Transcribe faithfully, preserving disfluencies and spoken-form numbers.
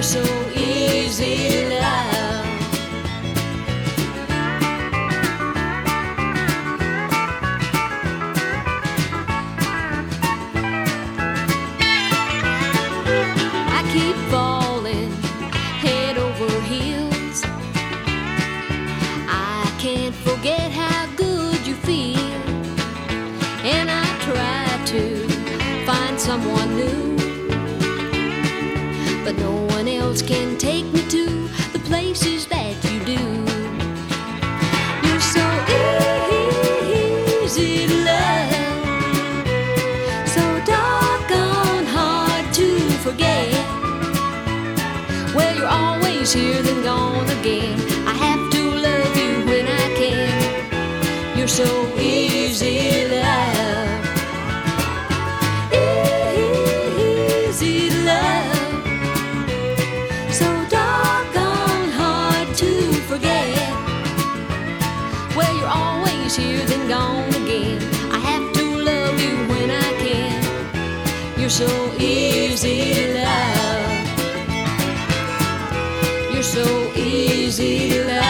You're so easy to love. I keep falling head over heels. I can't forget how good you feel, and I try to find someone new, but no one else can take me to the places that you do. You're so easy to love, so doggone hard to forget. Well, you're always here, then gone again. I have to love you when I can. You're so easy to love. Easy to love, so doggone hard to forget. Well, you're always here, then gone again. I have to love you when I can. You're so easy to love. You're so easy to love.